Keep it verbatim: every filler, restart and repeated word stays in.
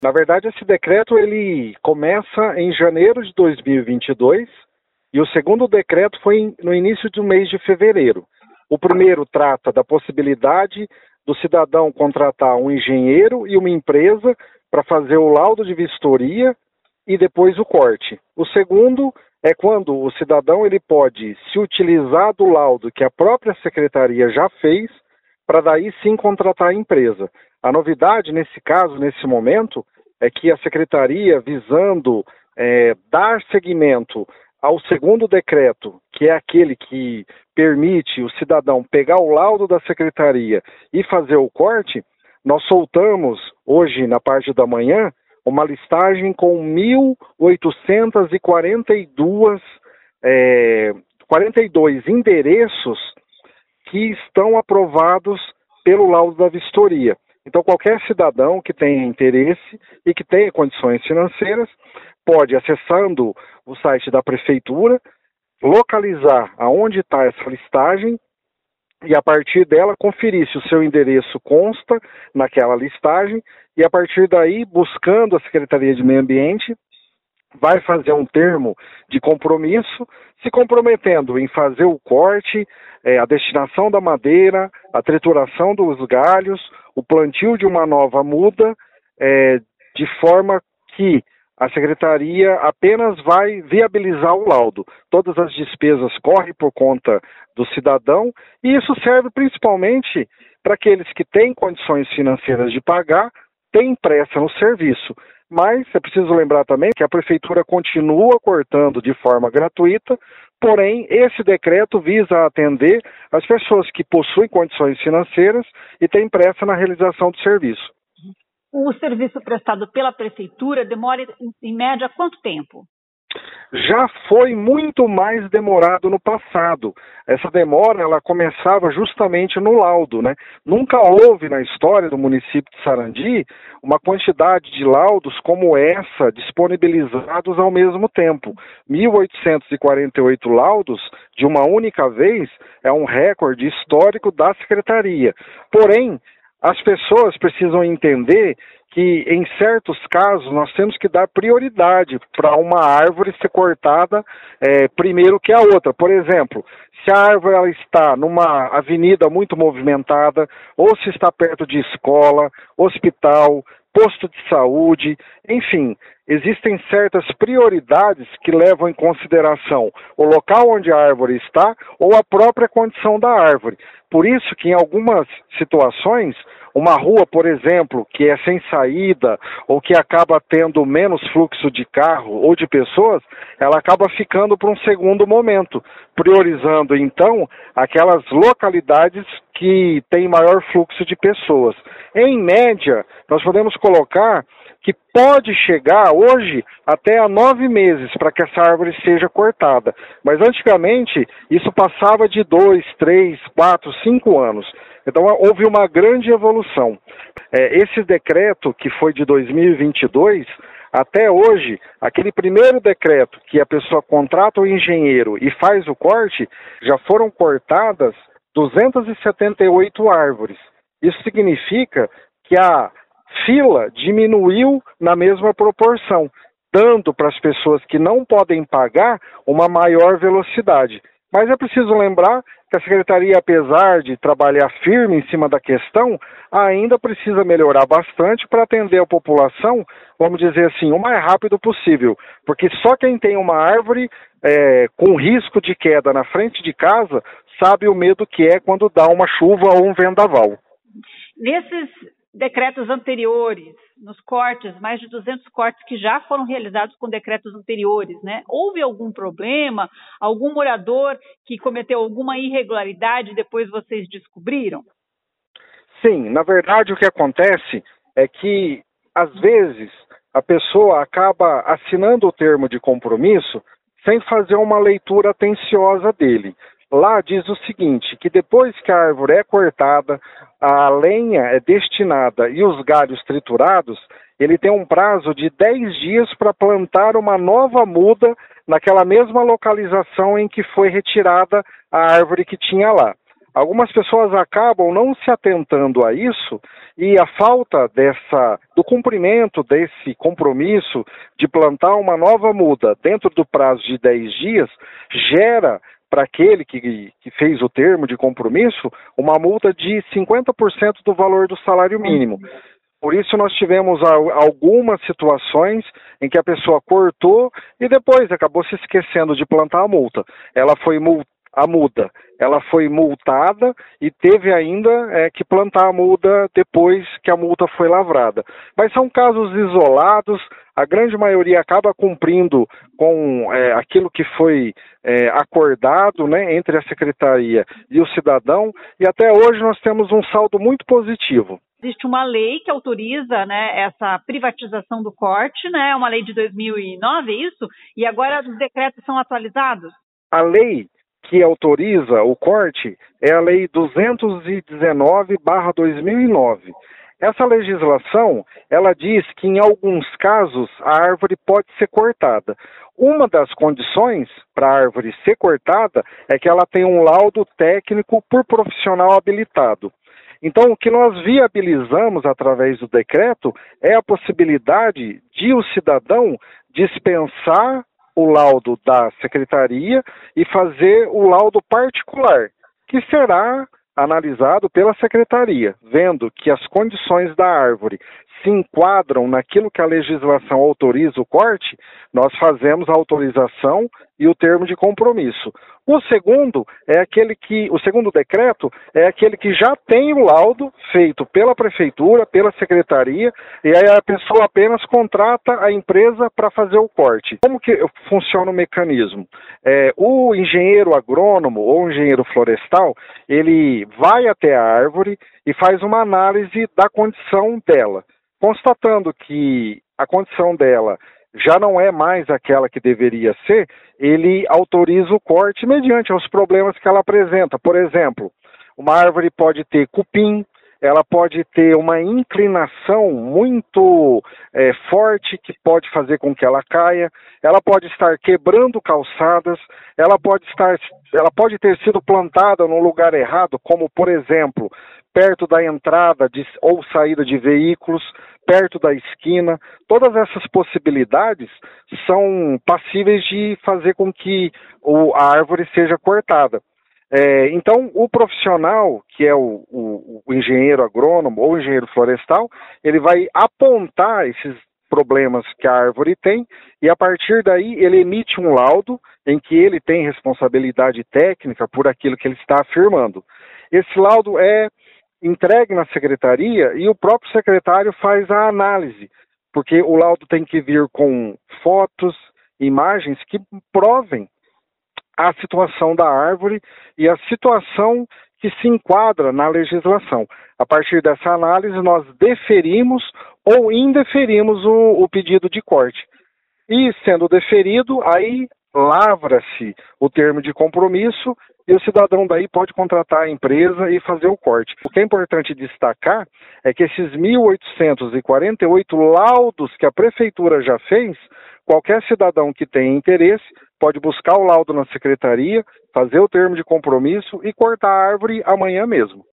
Na verdade, esse decreto ele começa em janeiro de dois mil e vinte e dois e o segundo decreto foi no início do mês de fevereiro. O primeiro trata da possibilidade do cidadão contratar um engenheiro e uma empresa para fazer o laudo de vistoria e depois o corte. O segundo é quando o cidadão ele pode se utilizar do laudo que a própria secretaria já fez para daí sim contratar a empresa. A novidade nesse caso, nesse momento, é que a secretaria, visando é, dar seguimento ao segundo decreto, que é aquele que permite o cidadão pegar o laudo da secretaria e fazer o corte, nós soltamos hoje, na parte da manhã, uma listagem com mil oitocentos e quarenta e dois, é, quarenta e dois endereços que estão aprovados pelo laudo da vistoria. Então, qualquer cidadão que tenha interesse e que tenha condições financeiras pode, acessando o site da prefeitura, localizar aonde está essa listagem e, a partir dela, conferir se o seu endereço consta naquela listagem e, a partir daí, buscando a Secretaria de Meio Ambiente, vai fazer um termo de compromisso, se comprometendo em fazer o corte, é, a destinação da madeira, a trituração dos galhos, o plantio de uma nova muda, é, de forma que a secretaria apenas vai viabilizar o laudo. Todas as despesas correm por conta do cidadão e isso serve principalmente para aqueles que têm condições financeiras de pagar, têm pressa no serviço. Mas é preciso lembrar também que a prefeitura continua cortando de forma gratuita, porém esse decreto visa atender as pessoas que possuem condições financeiras e têm pressa na realização do serviço. O serviço prestado pela prefeitura demora, em média, quanto tempo? Já foi muito mais demorado no passado. Essa demora, ela começava justamente no laudo, né? Nunca houve na história do município de Sarandi uma quantidade de laudos como essa disponibilizados ao mesmo tempo. mil oitocentos e quarenta e oito laudos de uma única vez é um recorde histórico da secretaria. Porém, as pessoas precisam entender que, em certos casos, nós temos que dar prioridade para uma árvore ser cortada é, primeiro que a outra. Por exemplo, se a árvore ela está numa avenida muito movimentada, ou se está perto de escola, hospital, posto de saúde, enfim, existem certas prioridades que levam em consideração o local onde a árvore está ou a própria condição da árvore. Por isso que em algumas situações, uma rua, por exemplo, que é sem saída ou que acaba tendo menos fluxo de carro ou de pessoas, ela acaba ficando para um segundo momento, priorizando então aquelas localidades que têm maior fluxo de pessoas. Em média, nós podemos colocar que pode chegar hoje até a nove meses para que essa árvore seja cortada. Mas antigamente isso passava de dois, três, quatro, cinco anos. Então houve uma grande evolução. É, esse decreto que foi de dois mil e vinte e dois, até hoje, aquele primeiro decreto que a pessoa contrata o engenheiro e faz o corte, já foram cortadas duzentas e setenta e oito árvores. Isso significa que a fila diminuiu na mesma proporção, dando para as pessoas que não podem pagar uma maior velocidade. Mas é preciso lembrar que a Secretaria, apesar de trabalhar firme em cima da questão, ainda precisa melhorar bastante para atender a população, vamos dizer assim, o mais rápido possível. Porque só quem tem uma árvore é, com risco de queda na frente de casa sabe o medo que é quando dá uma chuva ou um vendaval. Nesses decretos anteriores, nos cortes, mais de duzentos cortes que já foram realizados com decretos anteriores, né? Houve algum problema? Algum morador que cometeu alguma irregularidade e depois vocês descobriram? Sim, na verdade o que acontece é que, às vezes, a pessoa acaba assinando o termo de compromisso sem fazer uma leitura atenciosa dele. Lá diz o seguinte, que depois que a árvore é cortada, a lenha é destinada e os galhos triturados, ele tem um prazo de dez dias para plantar uma nova muda naquela mesma localização em que foi retirada a árvore que tinha lá. algumas pessoas acabam não se atentando a isso e a falta dessa, do cumprimento desse compromisso de plantar uma nova muda dentro do prazo de dez dias gera para aquele que, que fez o termo de compromisso uma multa de cinquenta por cento do valor do salário mínimo. Por isso nós tivemos algumas situações em que a pessoa cortou e depois acabou se esquecendo de plantar a multa. Ela foi multada. A muda, ela foi multada e teve ainda é, que plantar a muda depois que a multa foi lavrada. Mas são casos isolados, a grande maioria acaba cumprindo com é, aquilo que foi é, acordado, né, entre a secretaria e o cidadão, e até hoje nós temos um saldo muito positivo. Existe uma lei que autoriza, né, essa privatização do corte, né, uma lei de dois mil e nove, é isso? E agora os decretos são atualizados? A lei que autoriza o corte é a Lei duzentos e dezenove barra dois mil e nove. Essa legislação, ela diz que em alguns casos a árvore pode ser cortada. Uma das condições para a árvore ser cortada é que ela tenha um laudo técnico por profissional habilitado. Então, o que nós viabilizamos através do decreto é a possibilidade de o cidadão dispensar o laudo da secretaria e fazer o laudo particular, que será analisado pela secretaria, vendo que as condições da árvore se enquadram naquilo que a legislação autoriza o corte, nós fazemos a autorização e o termo de compromisso. O segundo é aquele que, o segundo decreto é aquele que já tem o laudo feito pela prefeitura, pela secretaria, e aí a pessoa apenas contrata a empresa para fazer o corte. Como que funciona o mecanismo? É, o engenheiro agrônomo ou engenheiro florestal, ele vai até a árvore e faz uma análise da condição dela, constatando que a condição dela já não é mais aquela que deveria ser, ele autoriza o corte mediante os problemas que ela apresenta. Por exemplo, uma árvore pode ter cupim, ela pode ter uma inclinação muito é, forte que pode fazer com que ela caia, ela pode estar quebrando calçadas, ela pode estar, ela pode ter sido plantada no lugar errado, como por exemplo, perto da entrada de, ou saída de veículos, perto da esquina. Todas essas possibilidades são passíveis de fazer com que o, a árvore seja cortada. É, então, o profissional, que é o, o, o engenheiro agrônomo ou engenheiro florestal, ele vai apontar esses problemas que a árvore tem e, a partir daí, ele emite um laudo em que ele tem responsabilidade técnica por aquilo que ele está afirmando. Esse laudo é entregue na secretaria e o próprio secretário faz a análise, porque o laudo tem que vir com fotos, imagens que provem a situação da árvore e a situação que se enquadra na legislação. A partir dessa análise, nós deferimos ou indeferimos o, o pedido de corte. E, sendo deferido, aí lavra-se o termo de compromisso e o cidadão daí pode contratar a empresa e fazer o corte. O que é importante destacar é que esses mil oitocentos e quarenta e oito laudos que a prefeitura já fez, qualquer cidadão que tenha interesse pode buscar o laudo na secretaria, fazer o termo de compromisso e cortar a árvore amanhã mesmo.